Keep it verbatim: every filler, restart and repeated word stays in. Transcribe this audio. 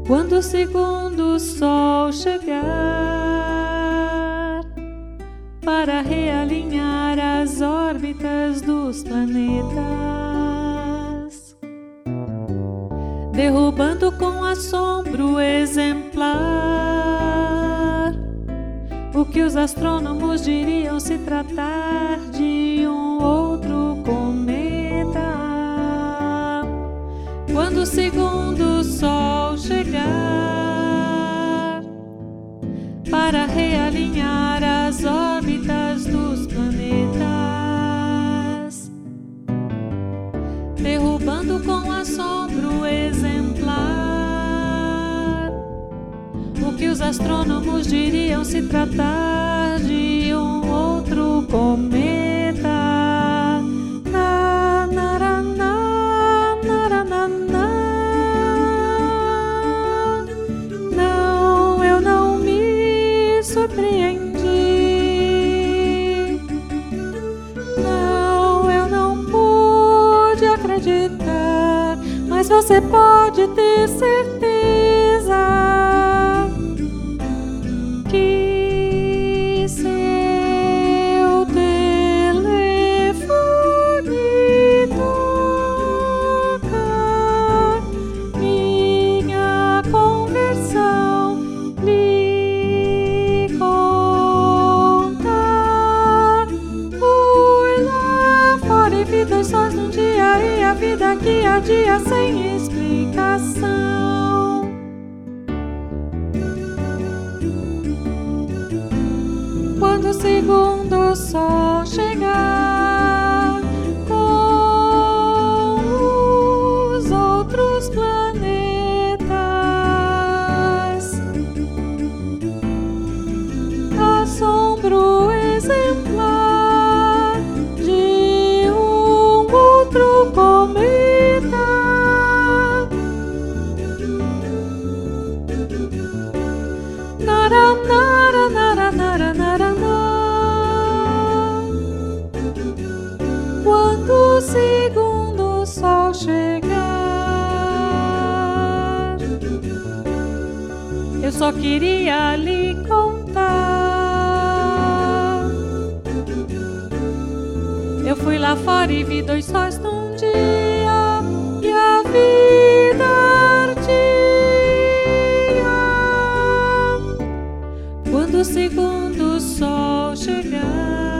Quando o segundo sol chegar para realinhar as órbitas dos planetas, derrubando com assombro exemplar o que os astrônomos diriam se tratar de um outro cometa. Quando o segundo sol chegar para realinhar as órbitas dos planetas, derrubando com assombro exemplar o que os astrônomos diriam se tratar de um outro cometa. Na, nara, na, nara, na, na. Não, eu não me surpreendi. Não, eu não pude acreditar, mas você pode ter certeza que seu telefone toca, minha conversão lhe conta. Fui lá fora e vi dois sóis num dia, e a vida que há dia sem explicação. Quando o segundo sol chegar com os outros planetas, assombro exemplar de um outro cometa. Nara, nara, nara, nara, nara, nara. Quando o segundo sol chegar, eu só queria lhe contar. Eu fui lá fora e vi dois sóis num dia, e a vida ardia. Quando o segundo sol chegar